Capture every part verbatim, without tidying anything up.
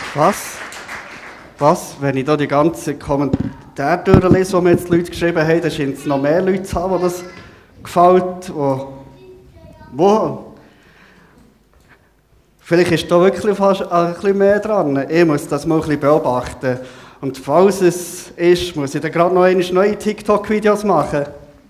Was? Was? Wenn ich da die ganzen Kommentare durchlese, die mir jetzt die Leute geschrieben haben, dann scheint es noch mehr Leute zu haben, die das gefällt. Wo? wo? Vielleicht ist da wirklich fast ein bisschen mehr dran. Ich muss das mal ein bisschen beobachten. Und falls es ist, muss ich dann gerade noch einmal neue TikTok-Videos machen.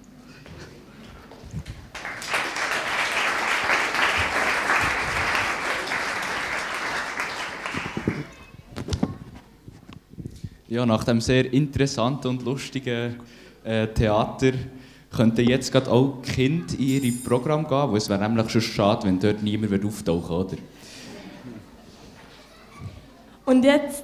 Ja, nach dem sehr interessanten und lustigen äh, Theater könnten jetzt gerade auch die Kinder in ihre Programme gehen, weil es wäre nämlich schon schade, wenn dort niemand auftauchen würde, oder? Und jetzt...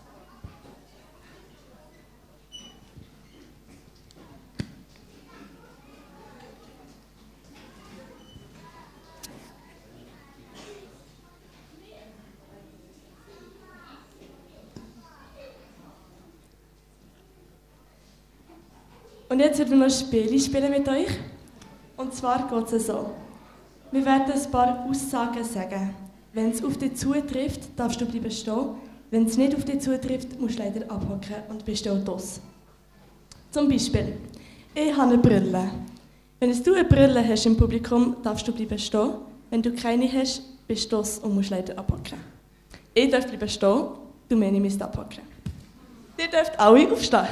Und jetzt werden wir noch Spiele spielen mit euch. Und zwar geht es so. Wir werden ein paar Aussagen sagen. Wenn es auf dich zutrifft, darfst du bleiben stehen. Wenn es nicht auf dich zutrifft, musst du leider abhocken und bist auch draus. Zum Beispiel, ich habe eine Brille. Wenn du eine Brille hast im Publikum, darfst du bleiben stehen. Wenn du keine hast, bist du draus und musst leider abhocken. Ich darf bleiben stehen, du meine müsst abhocken. Ihr dürft alle aufstehen.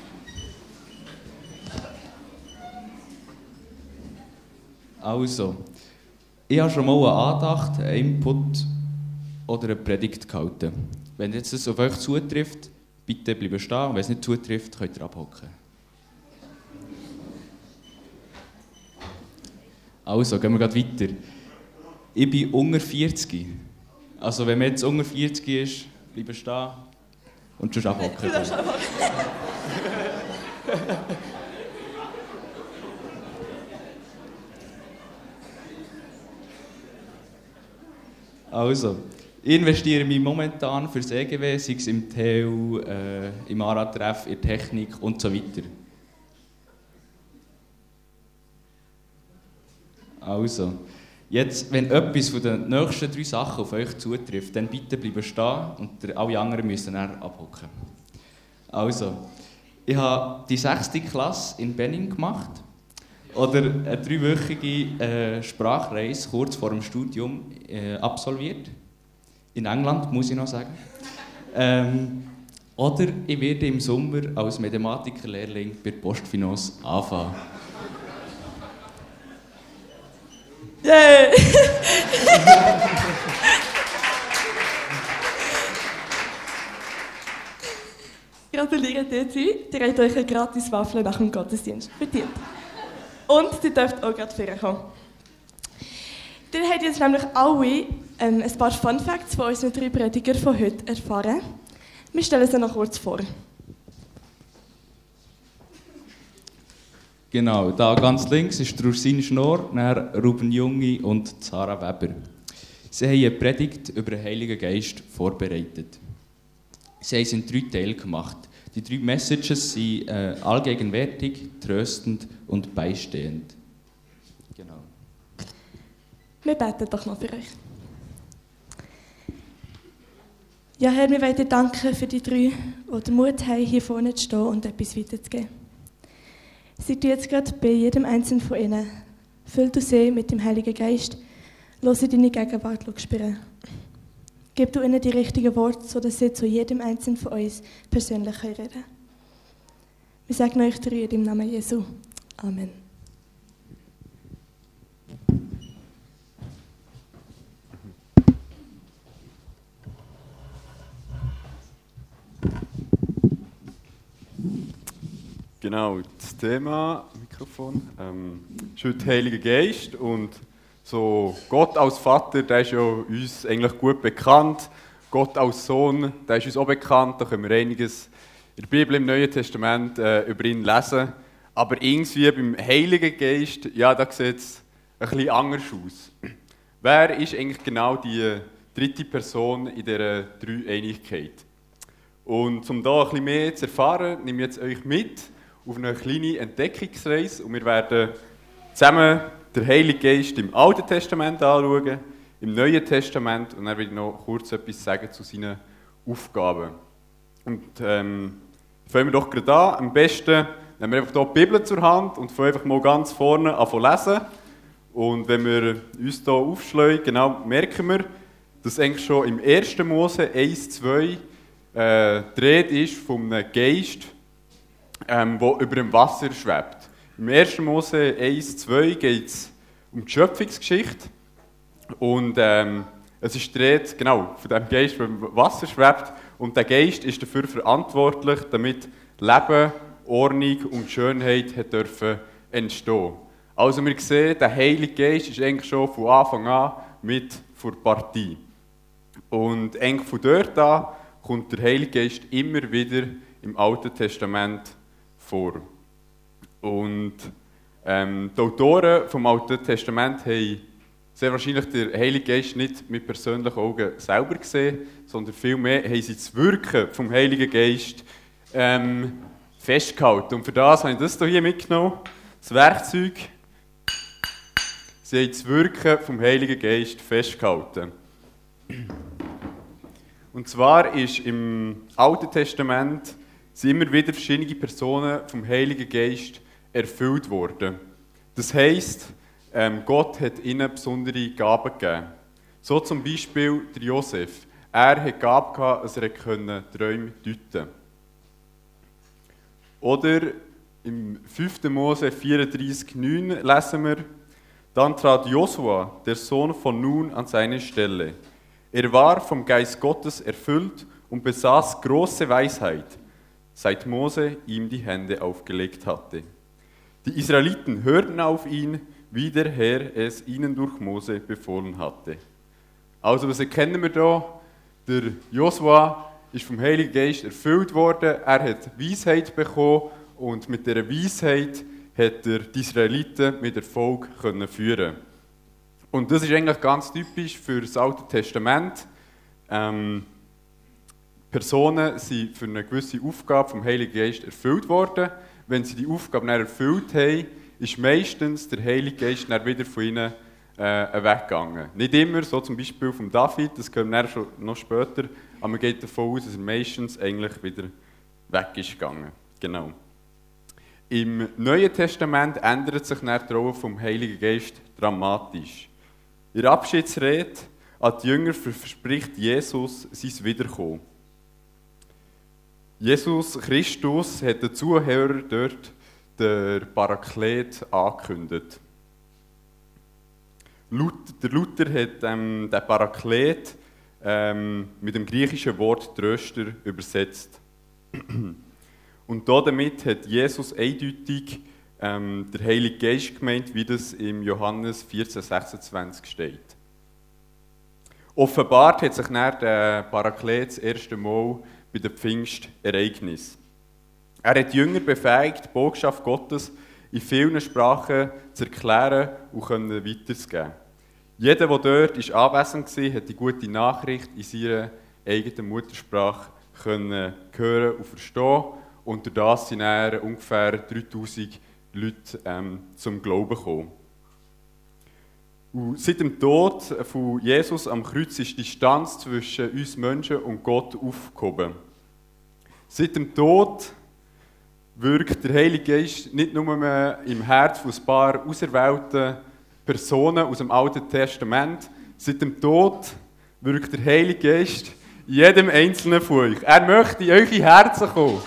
Also, ich habe schon mal eine Andacht, einen Input oder eine Predigt gehalten. Wenn jetzt das auf euch zutrifft, bitte bleiben stehen. Und wenn es nicht zutrifft, könnt ihr abhocken. Also, gehen wir gleich weiter. Ich bin unter vierzig. Also, wenn man jetzt unter vierzig ist, bleiben stehen und schon abhocken. Also, ich investiere mich momentan für das E G W, sei es im T U, äh, im A R A-Treff, in der Technik und so weiter. Also, jetzt, wenn etwas von den nächsten drei Sachen auf euch zutrifft, dann bitte bleiben stehen und alle anderen müssen dann abhocken. Also, ich habe die sechste Klasse in Benning gemacht. Oder eine dreiwöchige äh, Sprachreise kurz vor dem Studium äh, absolviert. In England, muss ich noch sagen. Ähm, oder ich werde im Sommer als Mathematikerlehrling bei Postfinance anfangen. Yeah. Gratuliere dir zu. Ihr habt euch eine gratis Waffel nach dem Gottesdienst verdient. Und ihr dürft auch gerade vorkommen. Ihr habt jetzt nämlich alle ähm, ein paar Fun Facts von unseren drei Predigern von heute erfahren. Wir stellen sie noch kurz vor. Genau, da ganz links ist Ursine Schnorr, dann Ruben Jungi und Sarah Weber. Sie haben eine Predigt über den Heiligen Geist vorbereitet. Sie haben es in drei Teilen gemacht. Die drei Messages sind äh, allgegenwärtig, tröstend und beistehend. Genau. Wir beten doch noch für euch. Ja, Herr, wir wollen dir danken für die drei, die den Mut haben, hier vorne zu stehen und etwas weiterzugeben. Sei du jetzt gerade bei jedem Einzelnen von ihnen. Füll du sie mit dem Heiligen Geist. Lass sie deine Gegenwart spüren. Gib du ihnen die richtigen Worte, sodass sie zu jedem Einzelnen von uns persönlich reden können. Wir sagen euch drei im Namen Jesu. Amen. Genau, das Thema, Mikrofon, ähm, ist heute Heiliger Geist und so Gott als Vater, der ist ja uns eigentlich gut bekannt. Gott als Sohn, der ist uns auch bekannt. Da können wir einiges in der Bibel, im Neuen Testament äh, über ihn lesen. Aber irgendwie beim Heiligen Geist, ja, da sieht es ein bisschen anders aus. Wer ist eigentlich genau die dritte Person in dieser Dreieinigkeit? Und um da ein bisschen mehr zu erfahren, nehme ich jetzt euch mit auf eine kleine Entdeckungsreise und wir werden zusammen den Heiligen Geist im Alten Testament anschauen, im Neuen Testament und dann will ich noch kurz etwas sagen zu seinen Aufgaben. Und ähm, fangen wir doch gerade an. Am besten nehmen wir einfach hier die Bibel zur Hand und fangen einfach mal ganz vorne an zu lesen. Und wenn wir uns hier aufschlagen, genau, merken wir, dass eigentlich schon im ersten Mose eins, zwei äh, die Rede ist von einem Geist, ähm, der über dem Wasser schwebt. Im ersten Mose eins, zwei geht es um die Schöpfungsgeschichte. Und ähm, es ist die Rede, genau, von dem Geist, der im Wasser schwebt. Und der Geist ist dafür verantwortlich, damit Leben, Ordnung und Schönheit hat dürfen entstehen. Also wir sehen, der Heilige Geist ist eigentlich schon von Anfang an mit vor der Partie. Und eigentlich von dort an kommt der Heilige Geist immer wieder im Alten Testament vor. Und ähm, die Autoren vom Alten Testament haben sehr wahrscheinlich den Heiligen Geist nicht mit persönlichen Augen selber gesehen, sondern vielmehr haben sie das Wirken vom Heiligen Geist ähm, festgehalten. Und für das habe ich das hier mitgenommen, das Werkzeug. Sie haben das Wirken vom Heiligen Geist festgehalten. Und zwar ist im Alten Testament sind immer wieder verschiedene Personen vom Heiligen Geist erfüllt worden. Das heisst, ähm, Gott hat ihnen besondere Gaben gegeben. So zum Beispiel der Josef. Er hat Gabe gehabt, dass er Träume deuten konnte. Oder im fünften Mose vierunddreißig neun lesen wir: Dann trat Josua, der Sohn von Nun, an seine Stelle. Er war vom Geist Gottes erfüllt und besaß große Weisheit, seit Mose ihm die Hände aufgelegt hatte. Die Israeliten hörten auf ihn, wie der Herr es ihnen durch Mose befohlen hatte. Also, was erkennen wir da? Der Josua ist vom Heiligen Geist erfüllt worden, er hat Weisheit bekommen und mit dieser Weisheit hat er die Israeliten mit Erfolg können führen. Und das ist eigentlich ganz typisch für das Alte Testament. Ähm, Personen sind für eine gewisse Aufgabe vom Heiligen Geist erfüllt worden. Wenn sie die Aufgabe dann erfüllt haben, ist meistens der Heilige Geist dann wieder von ihnen äh, weggegangen. Nicht immer, so zum Beispiel von David, das können wir schon noch später, aber man geht davon aus, dass er meistens eigentlich wieder weg ist gegangen. Genau. Im Neuen Testament ändert sich dann die Rolle vom Heiligen Geist dramatisch. In der Abschiedsrede an die Jünger verspricht Jesus sein Wiederkommen. Jesus Christus hat den Zuhörern dort den Paraklet angekündigt. Luther, der Luther hat ähm, den Paraklet ähm, mit dem griechischen Wort Tröster übersetzt. Und damit hat Jesus eindeutig ähm, der Heilige Geist gemeint, wie das im Johannes vierzehn sechsundzwanzig steht. Offenbart hat sich dann der Paraklet das erste Mal bei den Pfingstereignissen. Er hat die Jünger befähigt, die Botschaft Gottes in vielen Sprachen zu erklären und weiterzugeben. Jeder, der dort anwesend war, hat die gute Nachricht in seiner eigenen Muttersprache hören und verstehen. Und durch das sind dann ungefähr dreitausend Leute ähm, zum Glauben gekommen. Und seit dem Tod von Jesus am Kreuz ist die Distanz zwischen uns Menschen und Gott aufgehoben. Seit dem Tod wirkt der Heilige Geist nicht nur mehr im Herz von ein paar auserwählten Personen aus dem Alten Testament. Seit dem Tod wirkt der Heilige Geist in jedem Einzelnen von euch. Er möchte in eure Herzen kommen.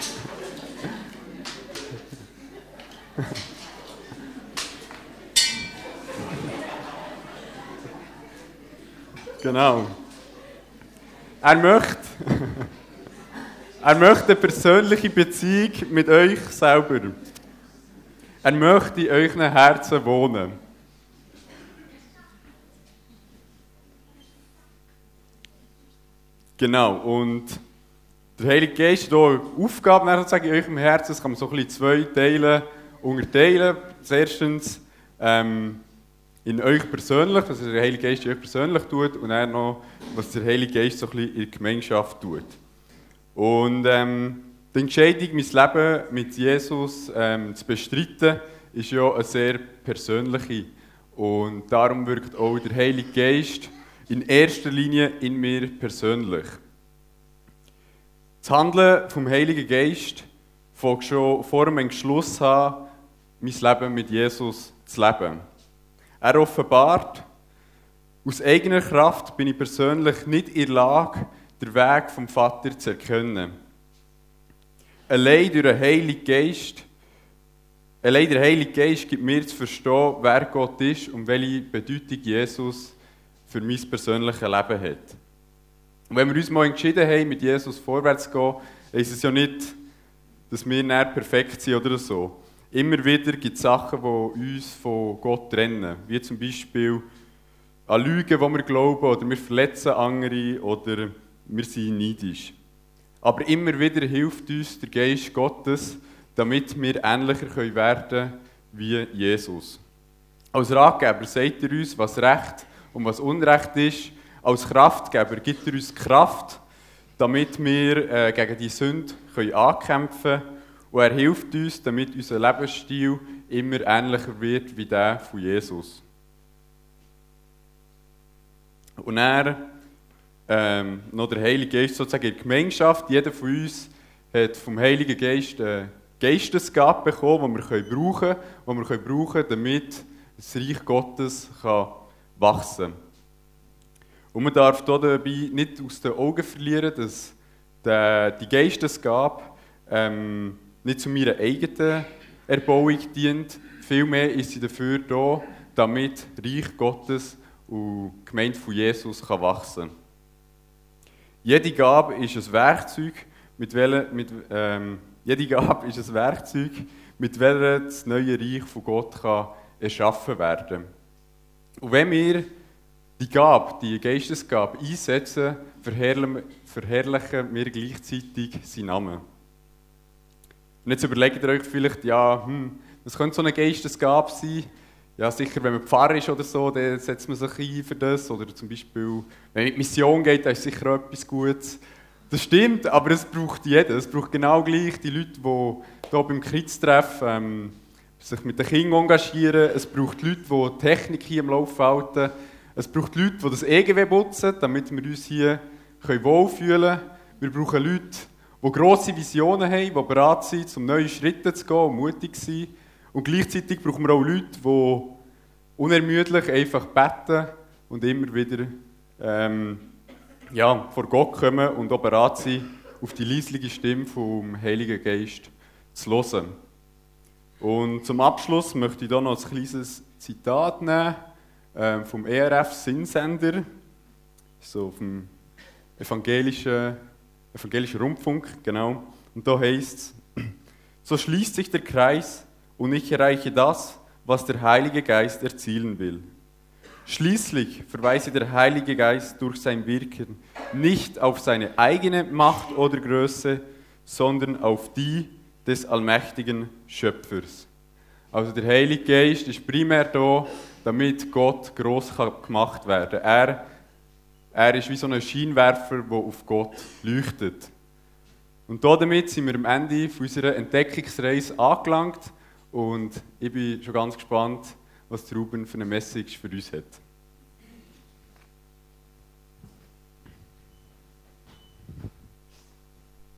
Genau. Er möchte, er möchte eine persönliche Beziehung mit euch selber. Er möchte in euren Herzen wohnen. Genau, und der Heilige Geist hat hier Aufgaben in eurem Herzen. Das kann man so ein bisschen zwei Teile unterteilen. Erstens ähm, in euch persönlich, was der Heilige Geist in euch persönlich tut, und dann noch, was der Heilige Geist so ein bisschen in der Gemeinschaft tut. Und ähm, die Entscheidung, mein Leben mit Jesus ähm, zu bestreiten, ist ja eine sehr persönliche. Und darum wirkt auch der Heilige Geist in erster Linie in mir persönlich. Das Handeln vom Heiligen Geist fängt schon vor dem Entschluss an, mein Leben mit Jesus zu leben. Er offenbart, aus eigener Kraft bin ich persönlich nicht in der Lage, den Weg vom Vater zu erkennen. Allein durch den Heiligen Geist, allein der Heilige Geist gibt mir zu verstehen, wer Gott ist und welche Bedeutung Jesus für mein persönliches Leben hat. Und wenn wir uns mal entschieden haben, mit Jesus vorwärts zu gehen, ist es ja nicht, dass wir nicht perfekt sind oder so. Immer wieder gibt es Sachen, die uns von Gott trennen. Wie zum Beispiel an Lügen, die wir glauben, oder wir verletzen andere, oder wir sind neidisch. Aber immer wieder hilft uns der Geist Gottes, damit wir ähnlicher werden können wie Jesus. Als Ratgeber sagt er uns, was Recht und was Unrecht ist. Als Kraftgeber gibt er uns Kraft, damit wir äh, gegen die Sünde können ankämpfen können. Und er hilft uns, damit unser Lebensstil immer ähnlicher wird wie der von Jesus. Und er ähm, noch der Heilige Geist sozusagen in der Gemeinschaft. Jeder von uns hat vom Heiligen Geist eine Geistesgabe bekommen, die wir brauchen können, die wir brauchen können, damit das Reich Gottes kann wachsen kann. Und man darf dabei nicht aus den Augen verlieren, dass die Geistesgabe ähm, nicht zu meiner eigenen Erbauung dient. Vielmehr ist sie dafür da, damit Reich Gottes und die Gemeinde von Jesus kann wachsen kann. Jede Gabe ist ein Werkzeug, mit welchem, mit, ähm, jede Gabe ist ein Werkzeug, mit welchem das neue Reich von Gott kann erschaffen werden kann. Und wenn wir die Gabe, die Geistesgabe einsetzen, verherrlichen wir gleichzeitig seinen Namen. Und jetzt überlegt ihr euch vielleicht, ja, hm, was könnte so eine Geistesgabe sein? Ja, sicher, wenn man Pfarrer ist oder so, dann setzt man sich ein für das. Oder zum Beispiel, wenn man in die Mission geht, dann ist sicher auch etwas Gutes. Das stimmt, aber es braucht jeder. Es braucht genau gleich die Leute, die hier beim Kids-Treff ähm, sich mit den Kindern engagieren. Es braucht Leute, die Technik hier im Laufen halten. Es braucht Leute, die das E G W putzen, damit wir uns hier wohlfühlen können. Wir brauchen Leute, die grosse Visionen haben, die bereit sind, um neue Schritte zu gehen und mutig zu sein. Und gleichzeitig brauchen wir auch Leute, die unermüdlich einfach beten und immer wieder ähm, ja, vor Gott kommen und auch bereit sind, auf die leisliche Stimme vom Heiligen Geist zu hören. Und zum Abschluss möchte ich hier noch ein kleines Zitat nehmen ähm, vom E R F Sinnsender, so vom evangelischen, evangelischen Rundfunk, genau. Und da heißt es: So schließt sich der Kreis und ich erreiche das, was der Heilige Geist erzielen will. Schließlich verweise der Heilige Geist durch sein Wirken nicht auf seine eigene Macht oder Größe, sondern auf die des allmächtigen Schöpfers. Also der Heilige Geist ist primär da, damit Gott gross gemacht werden kann. Er, er ist wie so ein Scheinwerfer, der auf Gott leuchtet. Und damit sind wir am Ende unserer Entdeckungsreise angelangt und ich bin schon ganz gespannt, was Ruben für eine Message für uns hat.